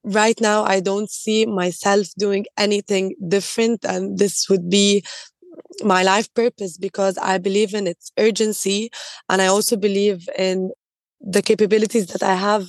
right now, I don't see myself doing anything different. And this would be my life purpose because I believe in its urgency. And I also believe in the capabilities that I have.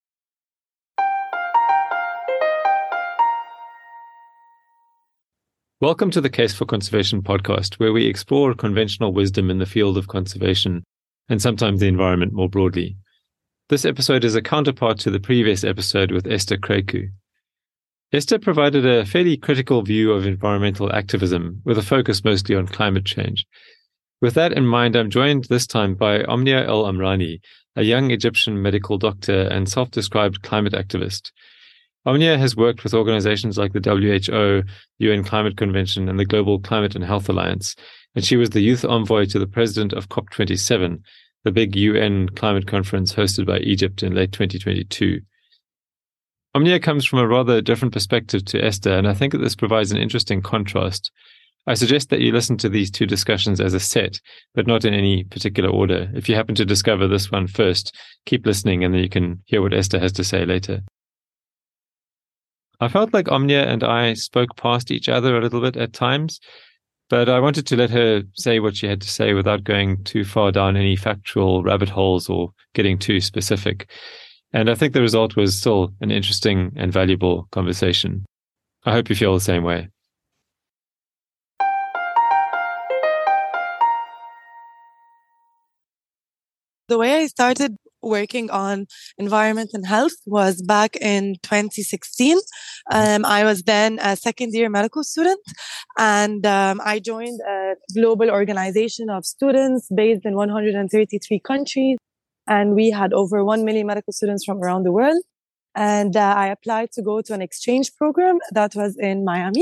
Welcome to the Case for Conservation podcast, where we explore conventional wisdom in the field of conservation and sometimes the environment more broadly. This episode is a counterpart to the previous episode with Esther Kreku. Esther provided a fairly critical view of environmental activism with a focus mostly on climate change. With that in mind, I'm joined this time by Omnia El Amrani, a young Egyptian medical doctor and self-described climate activist. Omnia has worked with organizations like the WHO, UN Climate Convention, and the Global Climate and Health Alliance, and she was the youth envoy to the president of COP27, the big UN climate conference hosted by Egypt in late 2022. Omnia comes from a rather different perspective to Esther, and I think that this provides an interesting contrast. I suggest that you listen to these two discussions as a set, but not in any particular order. If you happen to discover this one first, keep listening and then you can hear what Esther has to say later. I felt like Omnia and I spoke past each other a little bit at times, but I wanted to let her say what she had to say without going too far down any factual rabbit holes or getting too specific. And I think the result was still an interesting and valuable conversation. I hope you feel the same way. The way I started working on environment and health was back in 2016. I was then a second-year medical student, and I joined a global organization of students based in 133 countries, and we had over 1 million medical students from around the world. And I applied to go to an exchange program that was in Miami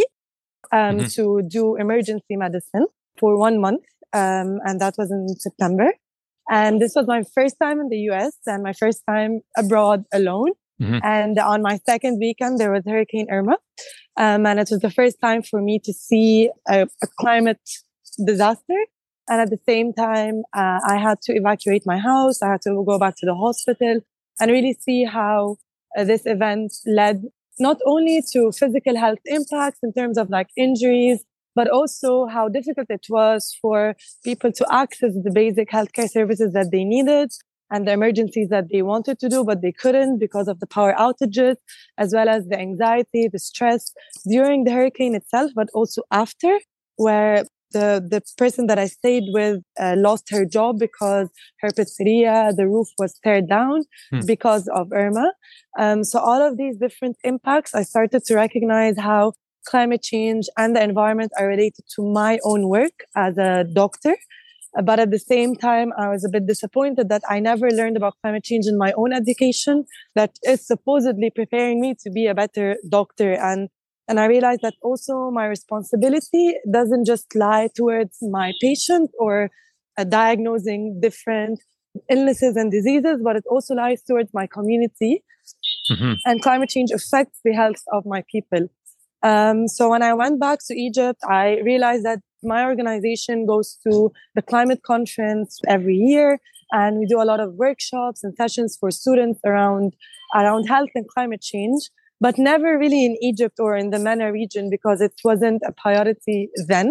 to do emergency medicine for 1 month, and that was in September. And this was my first time in the US and my first time abroad alone. And on my second weekend, there was Hurricane Irma. And it was the first time for me to see a climate disaster. And at the same time, I had to evacuate my house. I had to go back to the hospital and really see how this event led not only to physical health impacts in terms of like injuries, but also how difficult it was for people to access the basic healthcare services that they needed and the emergencies that they wanted to do, but they couldn't because of the power outages, as well as the anxiety, the stress during the hurricane itself, but also after, where the person that I stayed with lost her job because her pizzeria, the roof was teared down because of Irma. So all of these different impacts, I started to recognize how climate change and the environment are related to my own work as a doctor. But at the same time, I was a bit disappointed that I never learned about climate change in my own education that is supposedly preparing me to be a better doctor. And I realized that also my responsibility doesn't just lie towards my patient or diagnosing different illnesses and diseases, but it also lies towards my community. And climate change affects the health of my people. So when I went back to Egypt, I realized that my organization goes to the climate conference every year, and we do a lot of workshops and sessions for students around health and climate change, but never really in Egypt or in the MENA region because it wasn't a priority then.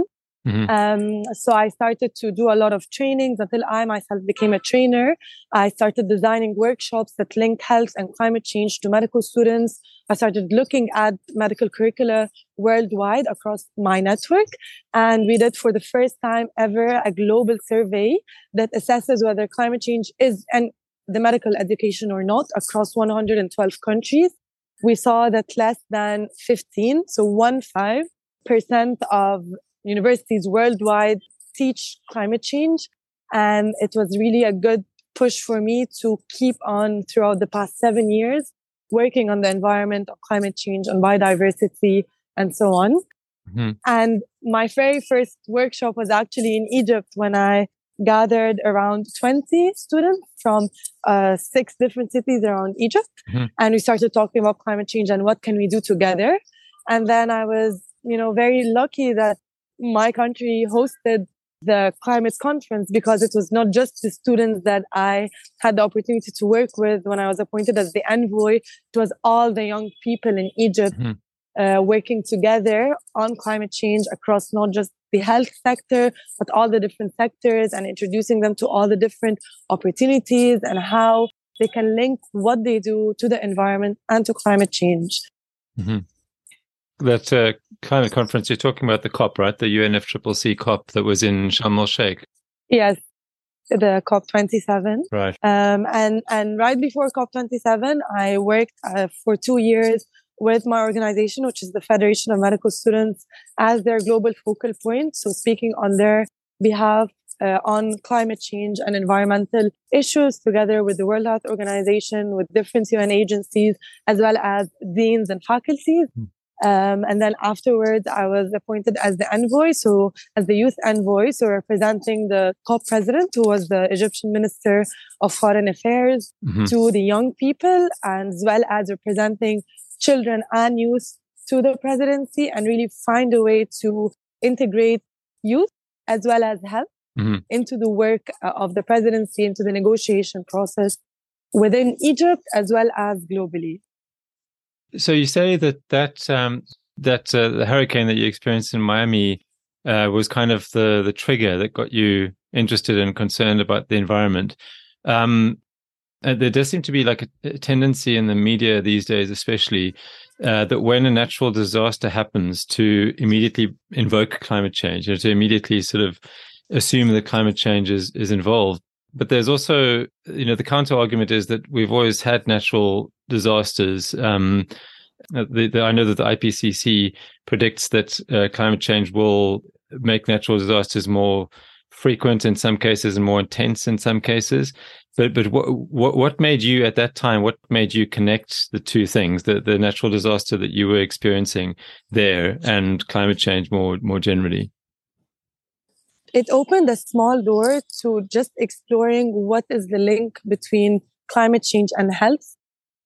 So I started to do a lot of trainings until I myself became a trainer. I started designing workshops that link health and climate change to medical students. I started looking at medical curricula worldwide across my network. And we did for the first time ever a global survey that assesses whether climate change is in the medical education or not across 112 countries. We saw that less than 15, so 15% of universities worldwide teach climate change. And it was really a good push for me to keep on throughout the past 7 years, working on the environment, on climate change, on biodiversity, and so on. And my very first workshop was actually in Egypt when I gathered around 20 students from 6 different cities around Egypt. And we started talking about climate change and what can we do together. And then I was, very lucky that my country hosted the climate conference, because it was not just the students that I had the opportunity to work with when I was appointed as the envoy. It was all the young people in Egypt working together on climate change across not just the health sector, but all the different sectors, and introducing them to all the different opportunities and how they can link what they do to the environment and to climate change. Mm-hmm. That climate conference, you're talking about the COP, right? The UNFCCC COP that was in Sharm el-Sheikh. Yes, the COP27. Right. And right before COP27, I worked for 2 years with my organization, which is the Federation of Medical Students, as their global focal point. So speaking on their behalf on climate change and environmental issues, together with the World Health Organization, with different UN agencies, as well as deans and faculties. And then afterwards, I was appointed as the envoy, so as the youth envoy, so representing the COP president, who was the Egyptian Minister of Foreign Affairs, to the young people, and as well as representing children and youth to the presidency, and really find a way to integrate youth as well as health into the work of the presidency, into the negotiation process within Egypt as well as globally. So you say that the hurricane that you experienced in Miami was kind of the trigger that got you interested and concerned about the environment. There does seem to be like a tendency in the media these days, especially, that when a natural disaster happens, to immediately invoke climate change, or to immediately sort of assume that climate change is involved. But there's also, the counter argument is that we've always had natural disasters. I know that the IPCC predicts that climate change will make natural disasters more frequent in some cases and more intense in some cases. But what made you at that time? What made you connect the two things, the natural disaster that you were experiencing there and climate change more generally? It opened a small door to just exploring what is the link between climate change and health.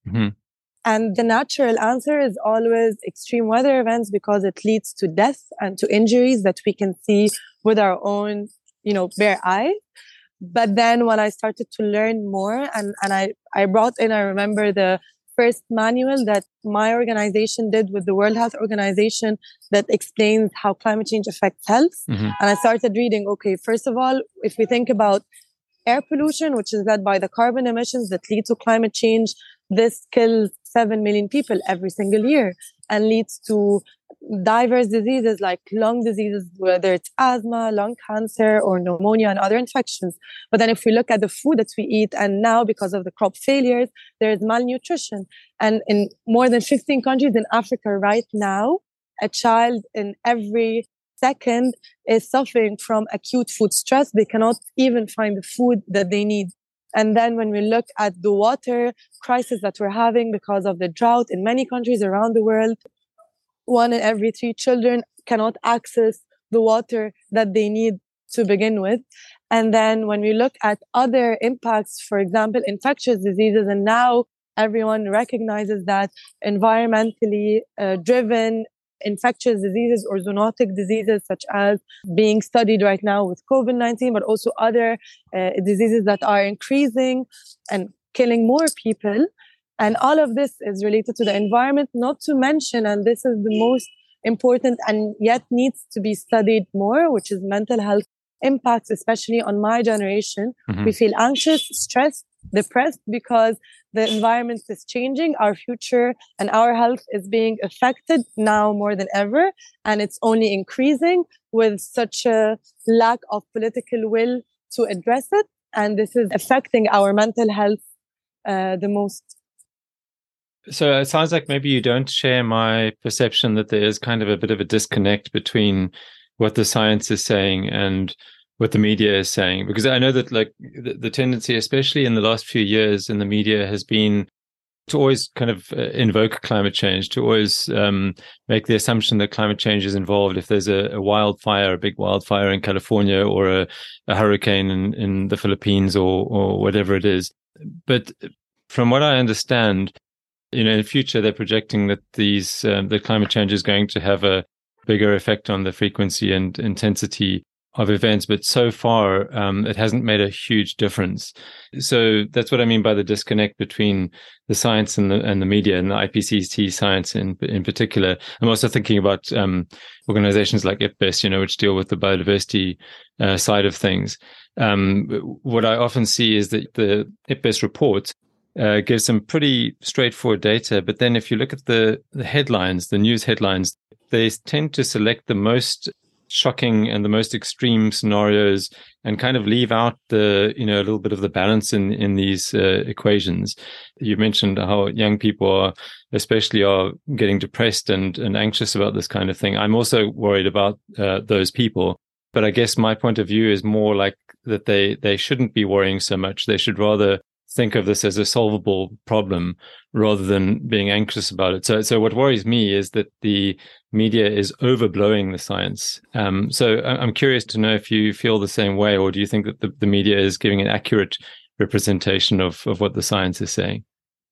And the natural answer is always extreme weather events, because it leads to death and to injuries that we can see with our own, bare eyes. But then when I started to learn more, and I brought in, I remember the first manual that my organization did with the World Health Organization that explains how climate change affects health. And I started reading, okay, first of all, if we think about air pollution, which is led by the carbon emissions that lead to climate change, this kills 7 million people every single year and leads to diverse diseases like lung diseases, whether it's asthma, lung cancer, or pneumonia and other infections. But then if we look at the food that we eat, and now because of the crop failures, there is malnutrition. And in more than 15 countries in Africa right now, a child in every second is suffering from acute food stress. They cannot even find the food that they need. And then when we look at the water crisis that we're having because of the drought in many countries around the world, 1 in every 3 children cannot access the water that they need to begin with. And then when we look at other impacts, for example, infectious diseases, and now everyone recognizes that environmentally driven infectious diseases or zoonotic diseases, such as being studied right now with COVID-19, but also other diseases that are increasing and killing more people. And all of this is related to the environment, not to mention, and this is the most important and yet needs to be studied more, which is mental health impacts, especially on my generation. We feel anxious, stressed, depressed because the environment is changing. Our future and our health is being affected now more than ever. And it's only increasing with such a lack of political will to address it. And this is affecting our mental health the most. So it sounds like maybe you don't share my perception that there is kind of a bit of a disconnect between what the science is saying and what the media is saying, because I know that like the tendency, especially in the last few years in the media, has been to always kind of invoke climate change, to always make the assumption that climate change is involved if there's a wildfire, a big wildfire in California, or a hurricane in the Philippines, or whatever it is. But from what I understand, in the future, they're projecting that the climate change is going to have a bigger effect on the frequency and intensity events, but so far it hasn't made a huge difference. So that's what I mean by the disconnect between the science and the media, and the IPCC science in particular. I'm also thinking about organizations like IPBES, which deal with the biodiversity side of things. What I often see is that the IPBES report gives some pretty straightforward data, but then if you look at the headlines, the news headlines, they tend to select the most shocking and the most extreme scenarios and kind of leave out a little bit of the balance in these equations. You mentioned how young people especially are getting depressed and anxious about this kind of thing. I'm also worried about those people, but I guess my point of view is more like that they shouldn't be worrying so much. They should rather think of this as a solvable problem rather than being anxious about it. So what worries me is that the media is overblowing the science. So I'm curious to know if you feel the same way, or do you think that the media is giving an accurate representation of what the science is saying?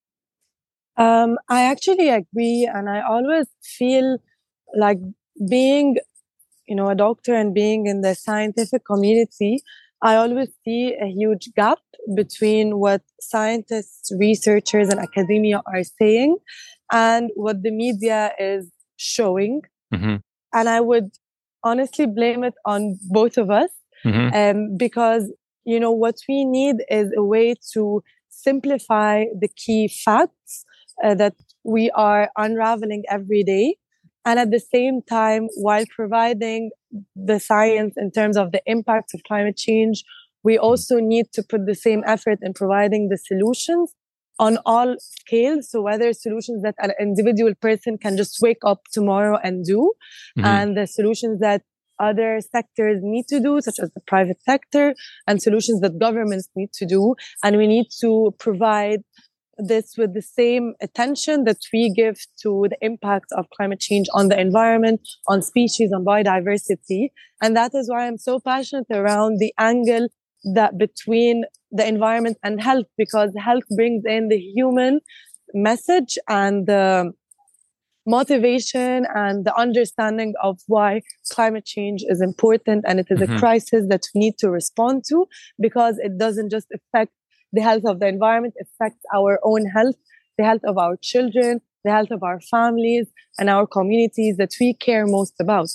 I actually agree. And I always feel like being, a doctor and being in the scientific community, I always see a huge gap between what scientists, researchers, and academia are saying and what the media is showing. Mm-hmm. And I would honestly blame it on both of us, because, what we need is a way to simplify the key facts that we are unraveling every day. And at the same time, while providing the science in terms of the impacts of climate change, we also need to put the same effort in providing the solutions on all scales. So whether solutions that an individual person can just wake up tomorrow and do, and the solutions that other sectors need to do, such as the private sector, and solutions that governments need to do. And we need to provide this with the same attention that we give to the impact of climate change on the environment, on species, on biodiversity. And that is why I'm so passionate around the angle that between the environment and health, because health brings in the human message and the motivation and the understanding of why climate change is important, and it is a crisis that we need to respond to, because it doesn't just affect the health of the environment, it affects our own health, the health of our children, the health of our families and our communities that we care most about.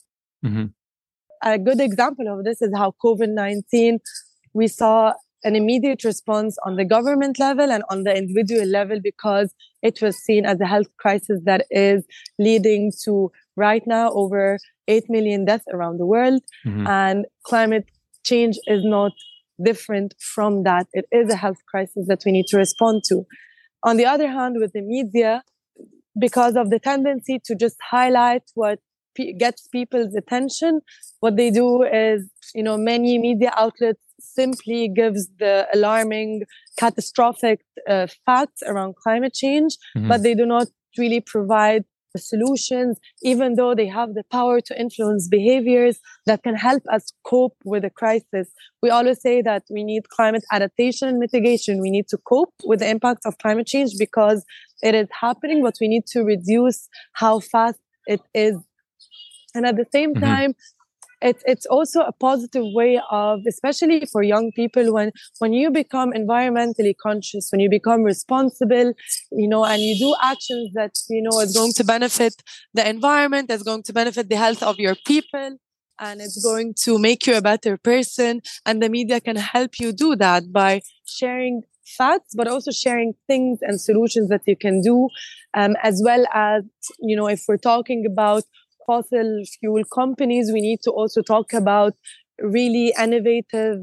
A good example of this is how COVID-19, we saw an immediate response on the government level and on the individual level, because it was seen as a health crisis that is leading to right now over 8 million deaths around the world. And climate change is not different from that. It is a health crisis that we need to respond to. On the other hand, with the media, because of the tendency to just highlight what gets people's attention, what they do is, many media outlets simply gives the alarming, catastrophic facts around climate change, but they do not really provide the solutions, even though they have the power to influence behaviors that can help us cope with the crisis. We always say that we need climate adaptation and mitigation. We need to cope with the impact of climate change because it is happening, but we need to reduce how fast it is. And at the same time, it's also a positive way of, especially for young people, when you become environmentally conscious, when you become responsible, and you do actions that, is going to benefit the environment, is going to benefit the health of your people, and it's going to make you a better person. And the media can help you do that by sharing facts, but also sharing things and solutions that you can do, as well as, if we're talking about fossil fuel companies, we need to also talk about really innovative,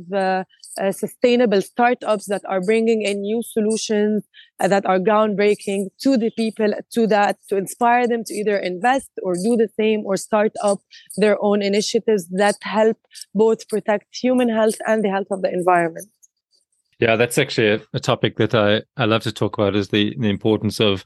sustainable startups that are bringing in new solutions that are groundbreaking to the people, to inspire them to either invest or do the same or start up their own initiatives that help both protect human health and the health of the environment. Yeah, that's actually a topic that I love to talk about, is the importance of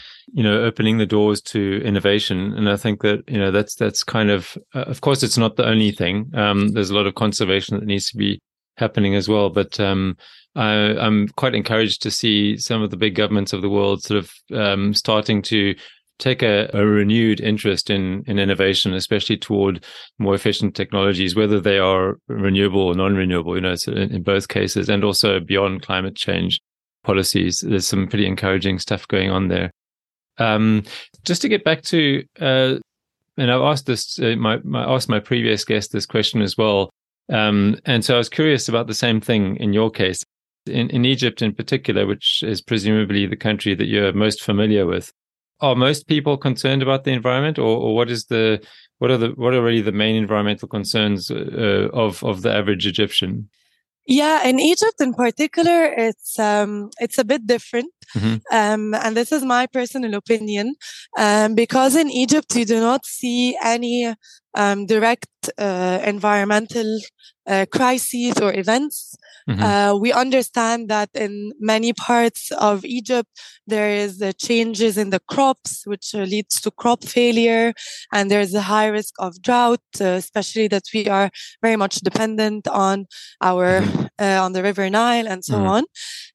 opening the doors to innovation. And I think that, that's kind of course, it's not the only thing. There's a lot of conservation that needs to be happening as well. But I'm quite encouraged to see some of the big governments of the world sort of starting to take a renewed interest in innovation, especially toward more efficient technologies, whether they are renewable or non-renewable, so in both cases, and also beyond climate change policies. There's some pretty encouraging stuff going on there. Just to get back to, and I've asked this, asked my previous guest this question as well. And so I was curious about the same thing in your case. In Egypt in particular, which is presumably the country that you're most familiar with, are most people concerned about the environment, or what are really the main environmental concerns of the average Egyptian? Yeah, in Egypt in particular, it's a bit different. Mm-hmm. And this is my personal opinion, because in Egypt you do not see any direct environmental crises or events. Mm-hmm. We understand that in many parts of Egypt, there is changes in the crops, which leads to crop failure. And there's a high risk of drought, especially that we are very much dependent on on the River Nile and so on.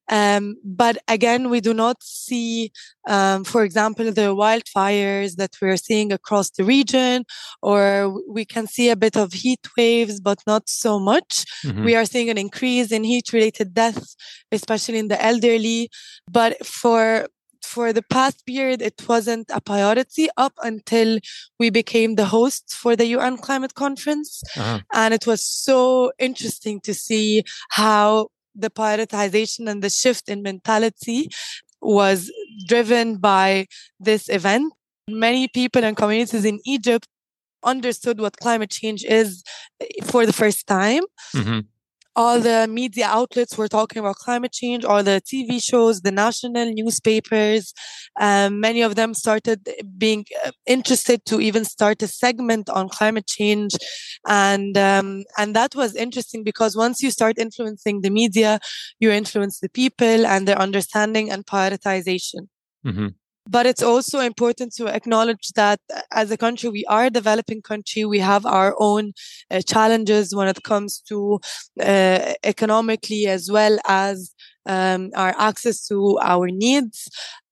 But again, we do not see, for example, the wildfires that we're seeing across the region, or we can see a bit of heat waves, but not so much. Mm-hmm. We are seeing an increase in heat-related deaths, especially in the elderly. But for the past period, it wasn't a priority up until we became the host for the UN Climate Conference. Uh-huh. And it was so interesting to see how the prioritization and the shift in mentality was driven by this event. Many people and communities in Egypt understood what climate change is for the first time. Mm-hmm. All the media outlets were talking about climate change, all the TV shows, the national newspapers. Many of them started being interested to even start a segment on climate change. And that was interesting because once you start influencing the media, you influence the people and their understanding and prioritization. Mm-hmm. But it's also important to acknowledge that as a country, we are a developing country. We have our own challenges when it comes to economically as well as our access to our needs.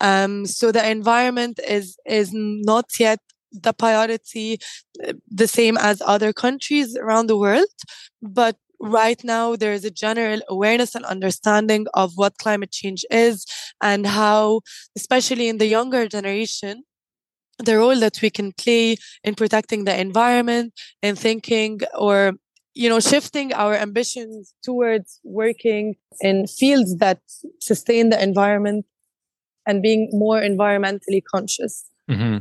So the environment is not yet the priority, the same as other countries around the world. But right now, there is a general awareness and understanding of what climate change is and how, especially in the younger generation, the role that we can play in protecting the environment and thinking or, shifting our ambitions towards working in fields that sustain the environment and being more environmentally conscious. Mm-hmm.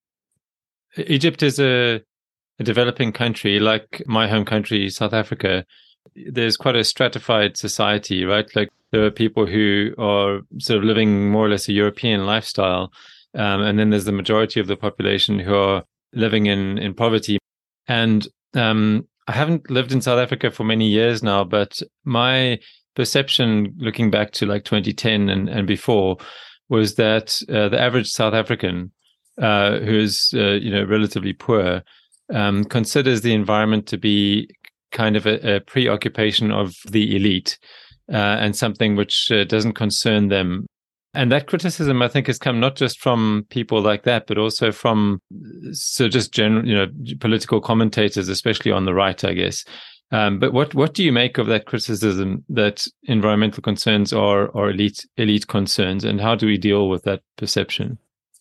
Egypt is a developing country, like my home country, South Africa. There's quite a stratified society, right? Like there are people who are sort of living more or less a European lifestyle. And then there's the majority of the population who are living in poverty. And I haven't lived in South Africa for many years now, but my perception looking back to like 2010 and before was that the average South African who is relatively poor considers the environment to be kind of a preoccupation of the elite and something which doesn't concern them. And that criticism, I think, has come not just from people like that, but also from just general, political commentators, especially on the right, I guess. But what do you make of that criticism that environmental concerns are elite concerns, and how do we deal with that perception?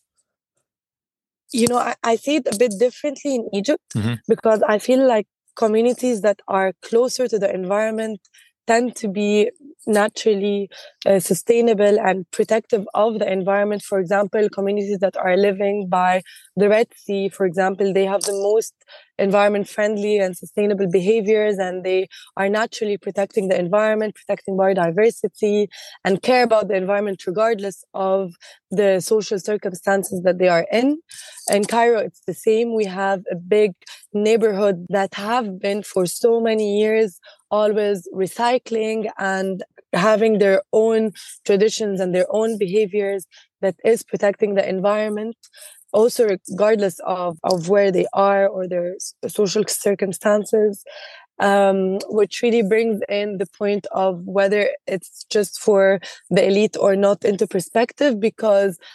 I see it a bit differently in Egypt, mm-hmm. because I feel like communities that are closer to the environment tend to be naturally sustainable and protective of the environment. For example, communities that are living by the Red Sea, for example, they have the most environment-friendly and sustainable behaviors, and they are naturally protecting the environment, protecting biodiversity, and care about the environment regardless of the social circumstances that they are in. In Cairo, it's the same. We have a big neighborhood that have been for so many years always recycling and having their own traditions and their own behaviors that is protecting the environment, also regardless of where they are or their social circumstances, which really brings in the point of whether it's just for the elite or not into perspective, because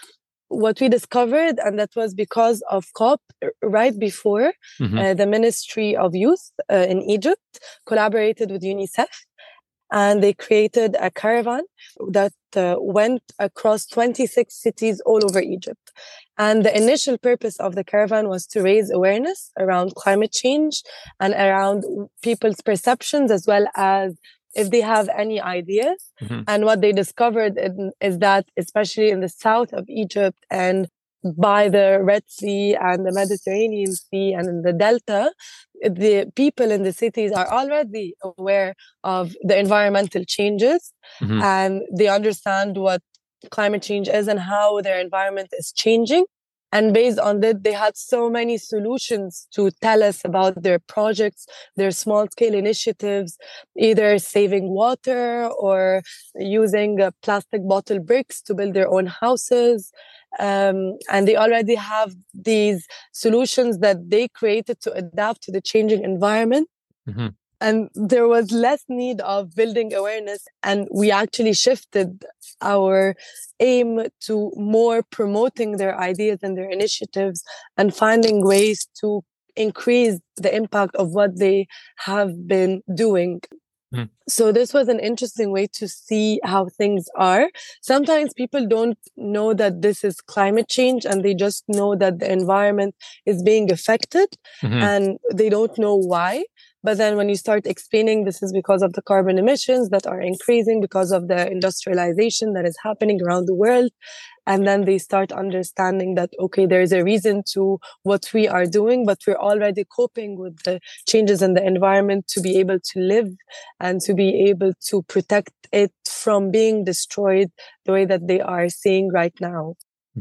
what we discovered, and that was because of COP, right before the Ministry of Youth in Egypt collaborated with UNICEF, and they created a caravan that went across 26 cities all over Egypt. And the initial purpose of the caravan was to raise awareness around climate change and around people's perceptions, as well as if they have any ideas. And what they discovered is that, especially in the south of Egypt and by the Red Sea and the Mediterranean Sea and in the Delta, the people in the cities are already aware of the environmental changes, and they understand what climate change is and how their environment is changing. And based on that, they had so many solutions to tell us about their projects, their small-scale initiatives, either saving water or using plastic bottle bricks to build their own houses. And they already have these solutions that they created to adapt to the changing environment. And there was less need of building awareness. And we actually shifted our aim to more promoting their ideas and their initiatives and finding ways to increase the impact of what they have been doing. So this was an interesting way to see how things are. Sometimes people don't know that this is climate change, and they just know that the environment is being affected, and they don't know why. But then when you start explaining this is because of the carbon emissions that are increasing, because of the industrialization that is happening around the world, and then they start understanding that, okay, there's a reason to what we are doing, but we're already coping with the changes in the environment to be able to live and to be able to protect it from being destroyed the way that they are seeing right now.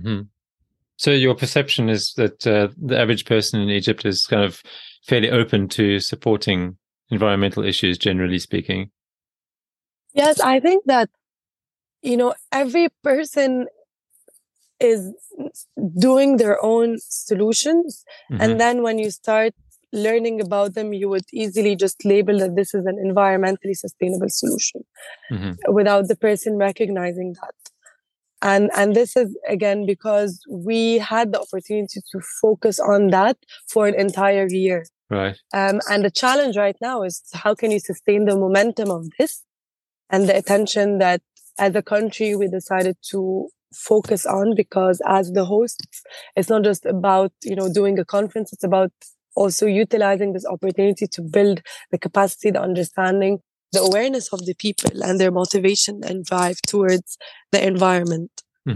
So your perception is that the average person in Egypt is kind of fairly open to supporting environmental issues, generally speaking? Yes, I think that, every person is doing their own solutions. And then when you start learning about them, you would easily just label that this is an environmentally sustainable solution without the person recognizing that. And this is, again, because we had the opportunity to focus on that for an entire year. Right. And the challenge right now is how can you sustain the momentum of this and the attention that as a country we decided to focus on, because as the hosts, it's not just about, doing a conference, it's about also utilizing this opportunity to build the capacity, the understanding, the awareness of the people and their motivation and drive towards the environment.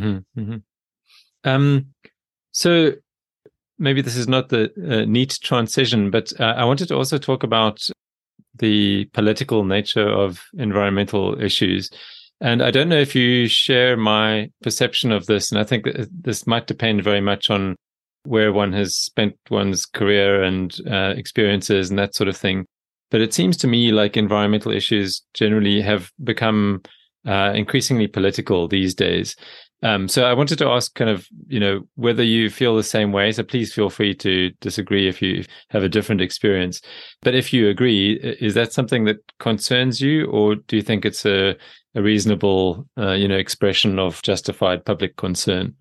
So maybe this is not the neat transition, but I wanted to also talk about the political nature of environmental issues. And I don't know if you share my perception of this, and I think that this might depend very much on where one has spent one's career and experiences and that sort of thing. But it seems to me like environmental issues generally have become increasingly political these days. So I wanted to ask kind of, whether you feel the same way. So please feel free to disagree if you have a different experience. But if you agree, is that something that concerns you, or do you think it's a reasonable, expression of justified public concern?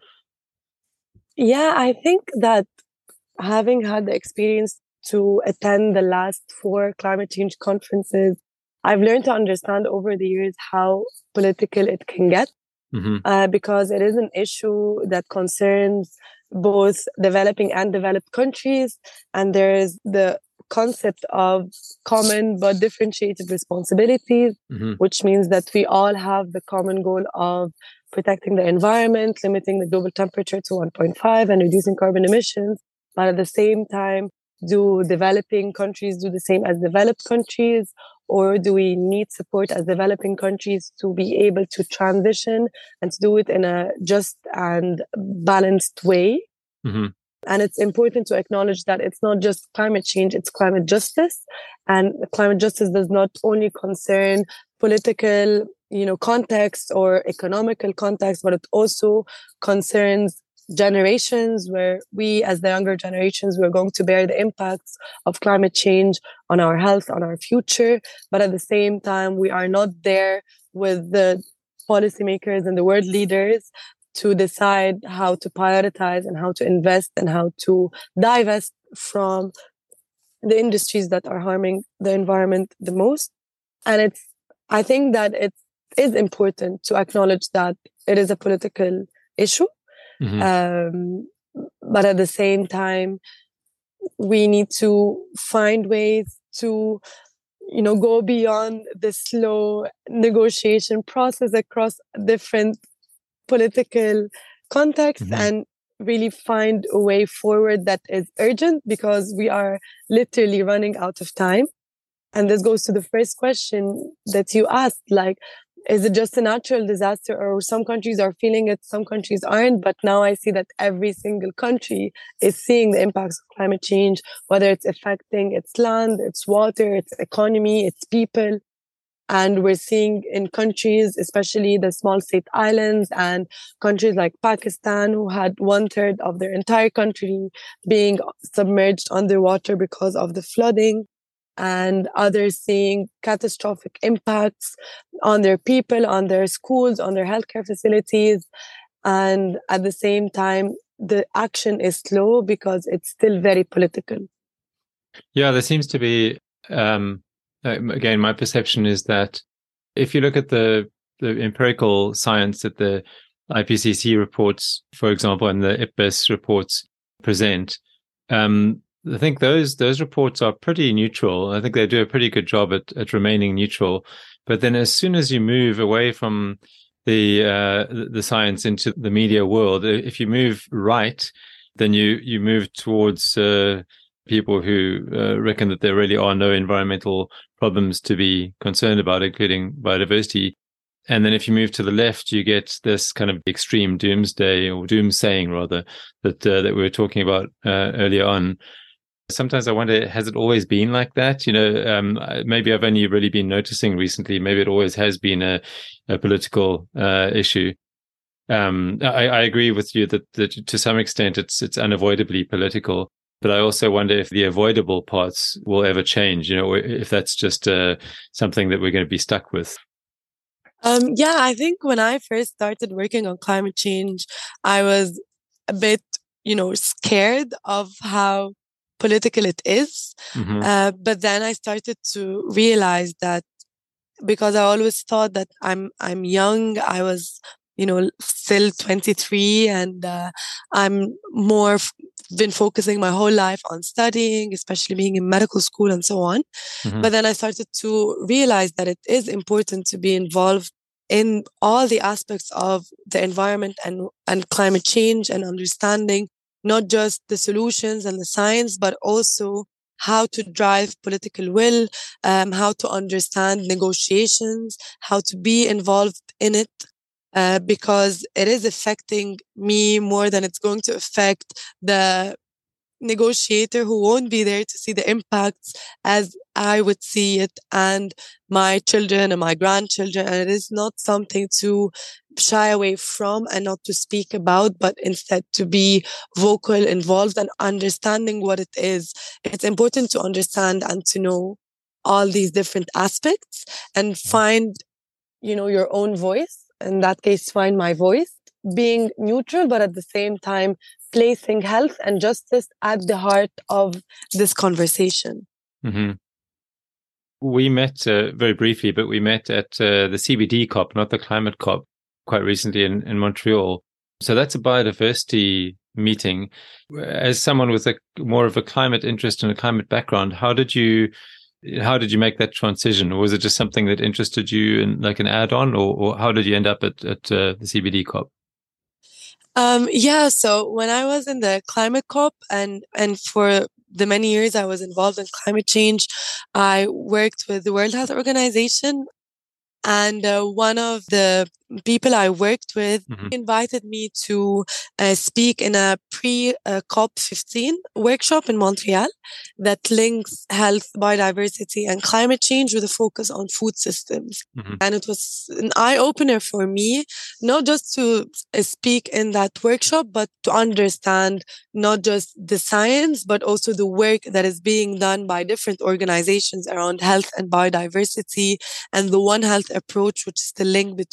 Yeah, I think that having had the experience to attend the last 4 climate change conferences, I've learned to understand over the years how political it can get, because it is an issue that concerns both developing and developed countries. And there is the concept of common but differentiated responsibilities, which means that we all have the common goal of protecting the environment, limiting the global temperature to 1.5 and reducing carbon emissions. But at the same time, do developing countries do the same as developed countries? Or do we need support as developing countries to be able to transition and to do it in a just and balanced way? And it's important to acknowledge that it's not just climate change, it's climate justice. And climate justice does not only concern political, context or economical context, but it also concerns generations, where we as the younger generations, we're going to bear the impacts of climate change on our health, on our future. But at the same time, we are not there with the policymakers and the world leaders to decide how to prioritize and how to invest and how to divest from the industries that are harming the environment the most. And I think that it is important to acknowledge that it is a political issue. But at the same time, we need to find ways to, go beyond the slow negotiation process across different political contexts and really find a way forward that is urgent, because we are literally running out of time. And this goes to the first question that you asked, like, is it just a natural disaster, or some countries are feeling it, some countries aren't? But now I see that every single country is seeing the impacts of climate change, whether it's affecting its land, its water, its economy, its people. And we're seeing in countries, especially the small state islands and countries like Pakistan, who had 1/3 of their entire country being submerged underwater because of the flooding, and others seeing catastrophic impacts on their people, on their schools, on their healthcare facilities. And at the same time, the action is slow because it's still very political. Yeah, there seems to be, again, my perception is that if you look at the empirical science that the IPCC reports, for example, and the IPBES reports present, I think those reports are pretty neutral. I think they do a pretty good job at remaining neutral. But then as soon as you move away from the science into the media world, if you move right, then you move towards people who reckon that there really are no environmental problems to be concerned about, including biodiversity. And then if you move to the left, you get this kind of extreme doomsday, or doomsaying rather, that we were talking about earlier on. Sometimes I wonder, has it always been like that? Maybe I've only really been noticing recently. Maybe it always has been a political issue. I agree with you that to some extent it's unavoidably political. But I also wonder if the avoidable parts will ever change, or if that's just something that we're going to be stuck with. Yeah, I think when I first started working on climate change, I was a bit, scared of how political it is. But then I started to realize that, because I always thought that I'm young, I was, still 23, and I'm more been focusing my whole life on studying, especially being in medical school and so on. But then I started to realize that it is important to be involved in all the aspects of the environment and climate change, and understanding not just the solutions and the science, but also how to drive political will, how to understand negotiations, how to be involved in it. Because it is affecting me more than it's going to affect the negotiator who won't be there to see the impacts as I would see it, and my children and my grandchildren. And it is not something to shy away from and not to speak about, but instead to be vocal, involved, and understanding what it is. It's important to understand and to know all these different aspects and find, your own voice. In that case, find my voice, being neutral, but at the same time, placing health and justice at the heart of this conversation. We met very briefly, but we met at the CBD COP, not the climate COP, quite recently in Montreal. So that's a biodiversity meeting. As someone with more of a climate interest and a climate background, how did you make that transition? Or was it just something that interested you in like an add-on, or how did you end up at the CBD COP? Yeah, so when I was in the climate COP and for the many years I was involved in climate change, I worked with the World Health Organization. And one of the people I worked with invited me to speak in a pre-COP15 workshop in Montreal that links health, biodiversity, and climate change with a focus on food systems. And it was an eye-opener for me, not just to speak in that workshop, but to understand not just the science, but also the work that is being done by different organizations around health and biodiversity, and the One Health approach, which is the link between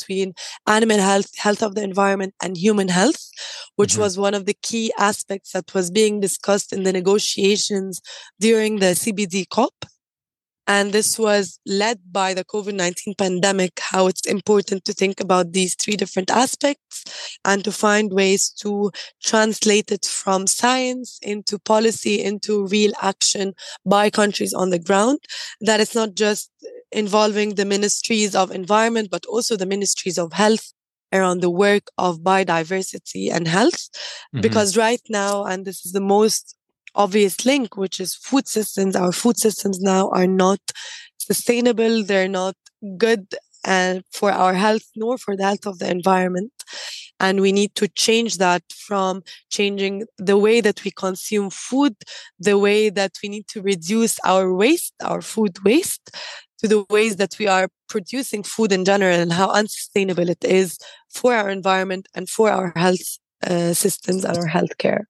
animal health, health of the environment, and human health, which was one of the key aspects that was being discussed in the negotiations during the CBD COP. And this was led by the COVID-19 pandemic, how it's important to think about these three different aspects and to find ways to translate it from science into policy, into real action by countries on the ground. That it's not just involving the ministries of environment, but also the ministries of health around the work of biodiversity and health. Because right now, and this is the most obvious link, which is food systems. Our food systems now are not sustainable. They're not good for our health, nor for the health of the environment. And we need to change that from changing the way that we consume food, the way that we need to reduce our waste, our food waste, to the ways that we are producing food in general and how unsustainable it is for our environment and for our health systems and our healthcare.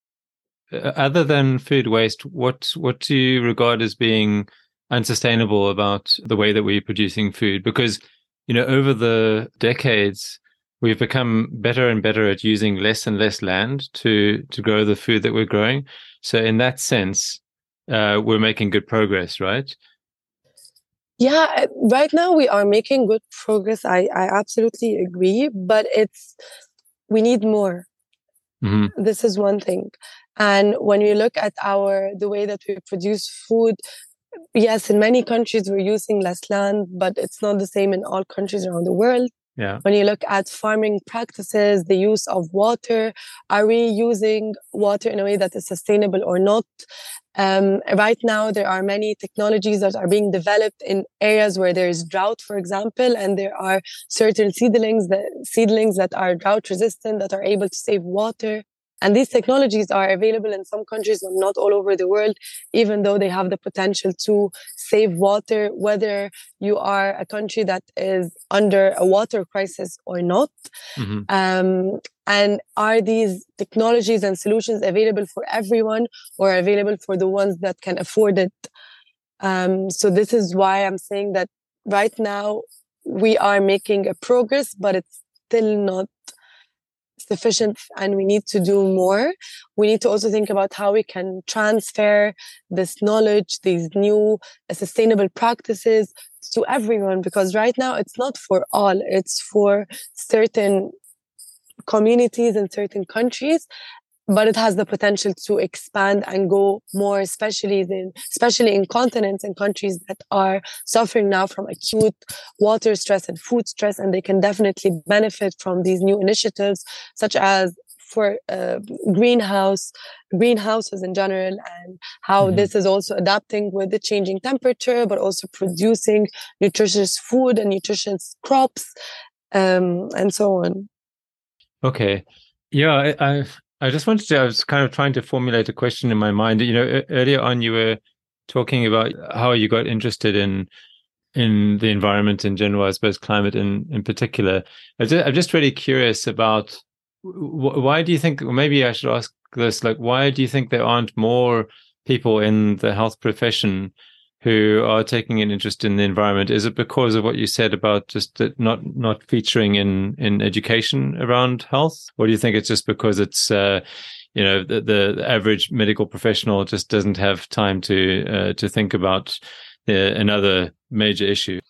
Other than food waste, what do you regard as being unsustainable about the way that we're producing food? Because, over the decades, we've become better and better at using less and less land to grow the food that we're growing. So in that sense, we're making good progress, right? Yeah, right now we are making good progress. I absolutely agree, but we need more. This is one thing. And when you look at the way that we produce food, yes, in many countries we're using less land, but it's not the same in all countries around the world. Yeah. When you look at farming practices, the use of water, are we using water in a way that is sustainable or not? Right now, there are many technologies that are being developed in areas where there is drought, for example, and there are certain seedlings that are drought resistant, that are able to save water. And these technologies are available in some countries, but not all over the world, even though they have the potential to save water, whether you are a country that is under a water crisis or not. And are these technologies and solutions available for everyone or available for the ones that can afford it? So this is why I'm saying that right now we are making a progress, but it's still not sufficient and we need to do more. We need to also think about how we can transfer this knowledge, these new sustainable practices to everyone, because right now it's not for all, it's for certain communities in certain countries, but it has the potential to expand and go more, especially in continents and countries that are suffering now from acute water stress and food stress, and they can definitely benefit from these new initiatives, such as for greenhouses in general, and how this is also adapting with the changing temperature, but also producing nutritious food and nutritious crops, and so on. Okay. Yeah, I just I was kind of trying to formulate a question in my mind. Earlier on you were talking about how you got interested in the environment in general, I suppose climate in particular. I'm just really curious about why do you think, or maybe I should ask this, like, why do you think there aren't more people in the health profession who are taking an interest in the environment? Is it because of what you said about just not featuring in education around health? Or do you think it's just because it's, the average medical professional just doesn't have time to think about another major issue?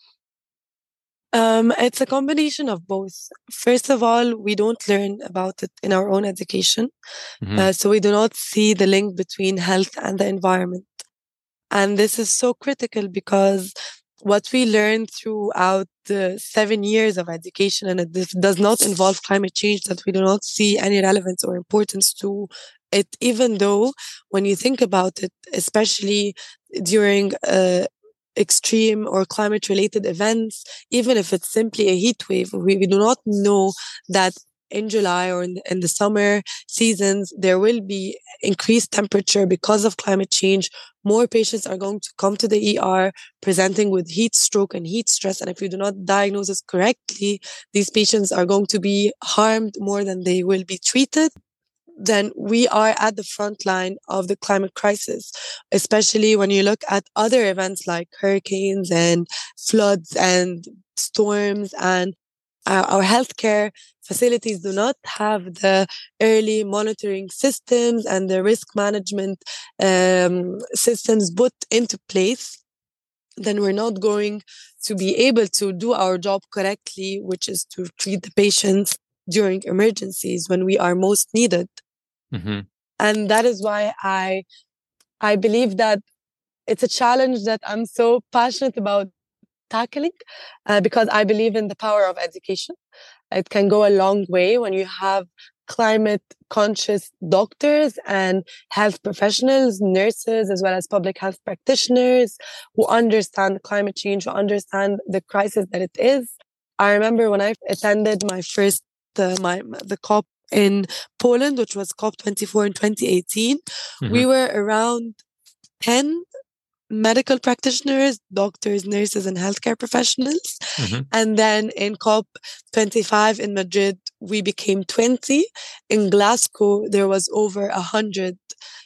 It's a combination of both. First of all, we don't learn about it in our own education. So we do not see the link between health and the environment. And this is so critical because what we learn throughout the 7 years of education, and it does not involve climate change, that we do not see any relevance or importance to it, even though when you think about it, especially during extreme or climate-related events, even if it's simply a heat wave, we do not know that in July or in the summer seasons, there will be increased temperature because of climate change. More patients are going to come to the ER presenting with heat stroke and heat stress. And if we do not diagnose this correctly, these patients are going to be harmed more than they will be treated. Then we are at the front line of the climate crisis, especially when you look at other events like hurricanes and floods and storms and our healthcare facilities do not have the early monitoring systems and the risk management systems put into place, then we're not going to be able to do our job correctly, which is to treat the patients during emergencies when we are most needed. Mm-hmm. And that is why I believe that it's a challenge that I'm so passionate about tackling, because I believe in the power of education. It can go a long way when you have climate conscious doctors and health professionals, nurses, as well as public health practitioners who understand climate change, who understand the crisis that it is. I remember when I attended my first, the COP in Poland, which was COP24 in 2018, Mm-hmm. we were around 10 medical practitioners, doctors, nurses, and healthcare professionals. Mm-hmm. And then in COP25 in Madrid, we became 20. In Glasgow, there was over 100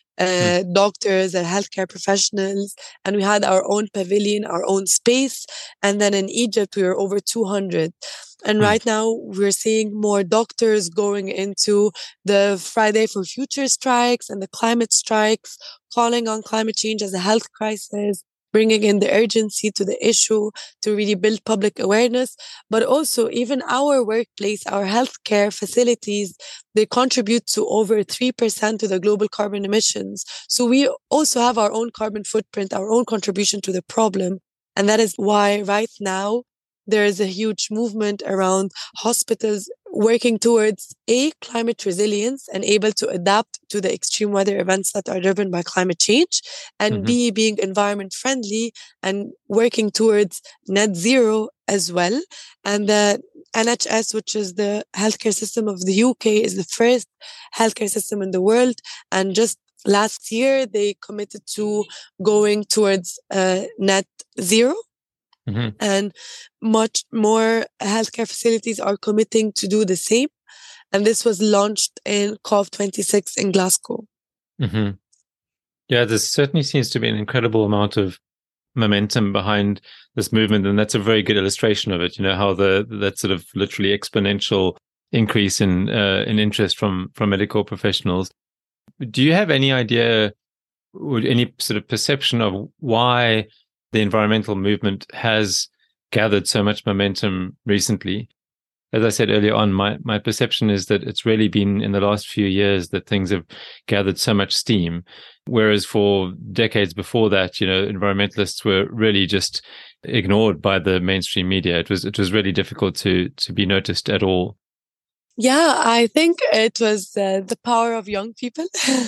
doctors and healthcare professionals, and we had our own pavilion, our own space. And then in Egypt, we were over 200. And right now, we're seeing more doctors going into the Friday for Future strikes and the climate strikes, calling on climate change as a health crisis, bringing in the urgency to the issue to really build public awareness. But also, even our workplace, our healthcare facilities, they contribute to over 3% to the global carbon emissions. So we also have our own carbon footprint, our own contribution to the problem. And that is why right now, there is a huge movement around hospitals working towards A, climate resilience and able to adapt to the extreme weather events that are driven by climate change, and B, being environment friendly and working towards net zero as well. And the NHS, which is the healthcare system of the UK, is the first healthcare system in the world. And just last year, they committed to going towards net zero. Mm-hmm. And much more healthcare facilities are committing to do the same. And this was launched in COP26 in Glasgow. Mm-hmm. Yeah, there certainly seems to be an incredible amount of momentum behind this movement. And that's a very good illustration of it, how that sort of literally exponential increase in interest from medical professionals. Do you have any idea or any sort of perception of why the environmental movement has gathered so much momentum recently? As I said earlier on, my perception is that it's really been in the last few years that things have gathered so much steam, whereas for decades before that, environmentalists were really just ignored by the mainstream media. It was really difficult to be noticed at all. Yeah, I think it was the power of young people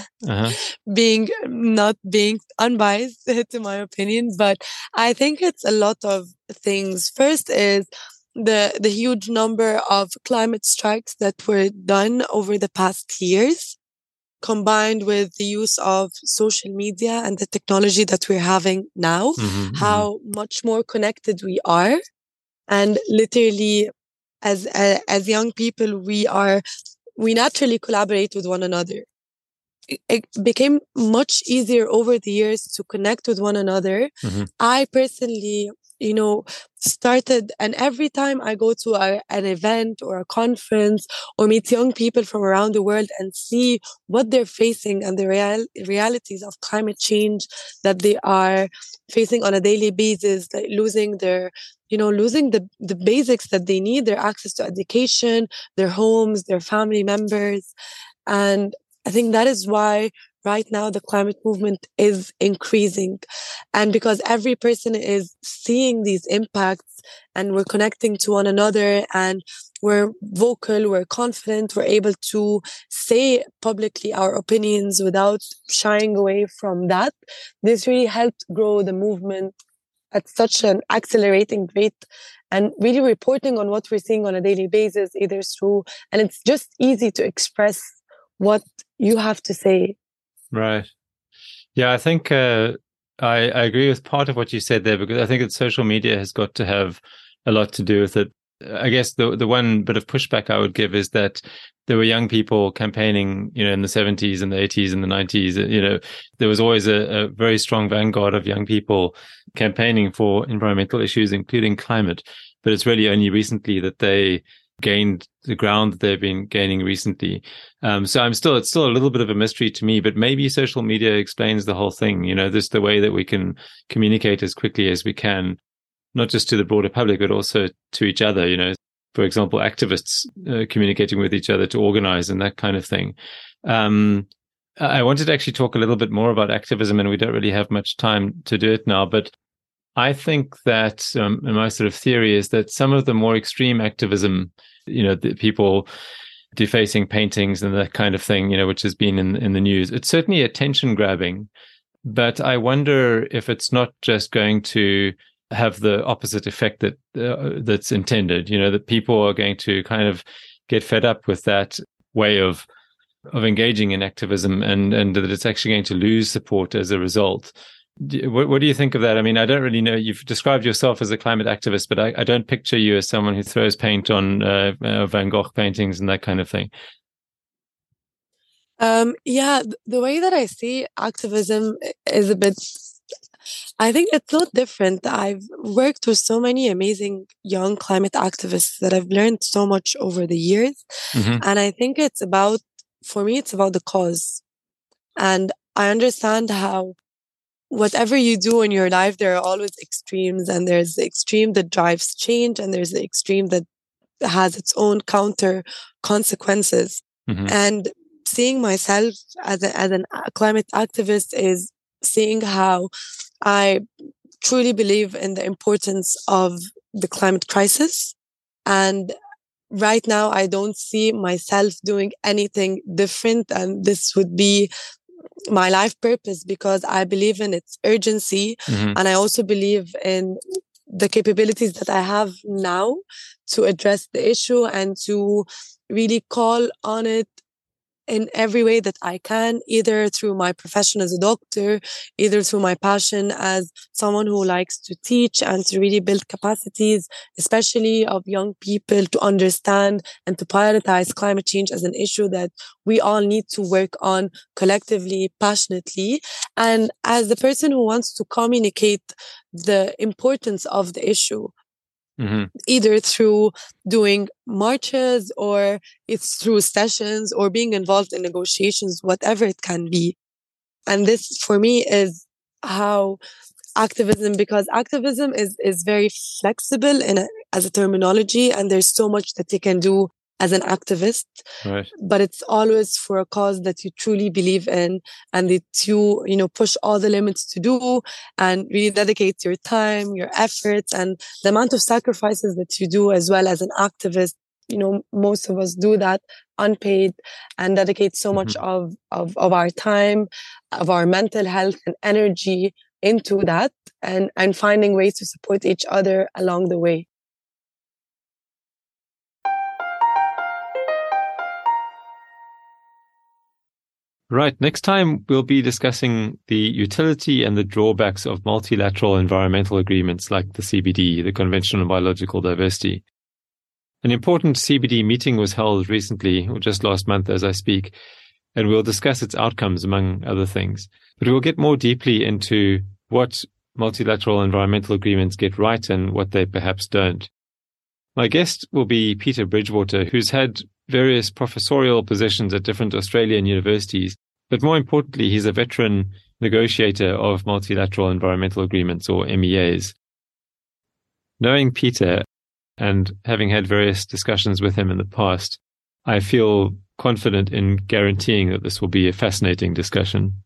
not being unbiased to my opinion, but I think it's a lot of things. First is the huge number of climate strikes that were done over the past years, combined with the use of social media and the technology that we're having now, how much more connected we are. And literally, as young people, we naturally collaborate with one another. It became much easier over the years to connect with one another. I personally, started, and every time I go to an event or a conference or meet young people from around the world and see what they're facing and the realities of climate change that they are facing on a daily basis, like losing the basics that they need, their access to education, their homes, their family members. And I think that is why right now the climate movement is increasing. And because every person is seeing these impacts and we're connecting to one another and we're vocal, we're confident, we're able to say publicly our opinions without shying away from that. This really helped grow the movement at such an accelerating rate, and really reporting on what we're seeing on a daily basis, either through, and it's just easy to express what you have to say. Right. Yeah, I think I agree with part of what you said there, because I think that social media has got to have a lot to do with it. I guess the one bit of pushback I would give is that there were young people campaigning, in the 70s and the 80s and the 90s. There was always a very strong vanguard of young people campaigning for environmental issues, including climate. But it's really only recently that they gained the ground that they've been gaining recently. So it's still a little bit of a mystery to me, but maybe social media explains the whole thing. This the way that we can communicate as quickly as we can, not just to the broader public, but also to each other. For example, activists communicating with each other to organize and that kind of thing. I wanted to actually talk a little bit more about activism, and we don't really have much time to do it now, but I think that my sort of theory is that some of the more extreme activism, the people defacing paintings and that kind of thing, which has been in the news, it's certainly attention grabbing, but I wonder if it's not just going to have the opposite effect that's intended, that people are going to kind of get fed up with that way of engaging in activism and that it's actually going to lose support as a result. What do you think of that? I mean, I don't really know. You've described yourself as a climate activist, but I don't picture you as someone who throws paint on Van Gogh paintings and that kind of thing. Yeah, the way that I see activism is a bit, I think it's not different. I've worked with so many amazing young climate activists that I've learned so much over the years. Mm-hmm. And I think for me, it's about the cause. And I understand how whatever you do in your life, there are always extremes, and there's the extreme that drives change, and there's the extreme that has its own counter consequences. Mm-hmm. And seeing myself as a climate activist is seeing how I truly believe in the importance of the climate crisis. And right now, I don't see myself doing anything different, and this would be my life purpose, because I believe in its urgency. Mm-hmm. And I also believe in the capabilities that I have now to address the issue and to really call on it in every way that I can, either through my profession as a doctor, either through my passion as someone who likes to teach and to really build capacities, especially of young people, to understand and to prioritize climate change as an issue that we all need to work on collectively, passionately. And as the person who wants to communicate the importance of the issue, mm-hmm. either through doing marches or it's through sessions or being involved in negotiations, whatever it can be. And this for me is how activism, because activism is very flexible as a terminology, and there's so much that you can do as an activist, right. But it's always for a cause that you truly believe in and that you push all the limits to do and really dedicate your time, your efforts, and the amount of sacrifices that you do as well as an activist. Most of us do that unpaid and dedicate so much of our time, of our mental health and energy into that, and finding ways to support each other along the way. Right. Next time, we'll be discussing the utility and the drawbacks of multilateral environmental agreements like the CBD, the Convention on Biological Diversity. An important CBD meeting was held recently, or just last month as I speak, and we'll discuss its outcomes, among other things. But we'll get more deeply into what multilateral environmental agreements get right and what they perhaps don't. My guest will be Peter Bridgewater, who's had various professorial positions at different Australian universities, but more importantly, he's a veteran negotiator of multilateral environmental agreements, or MEAs. Knowing Peter and having had various discussions with him in the past, I feel confident in guaranteeing that this will be a fascinating discussion.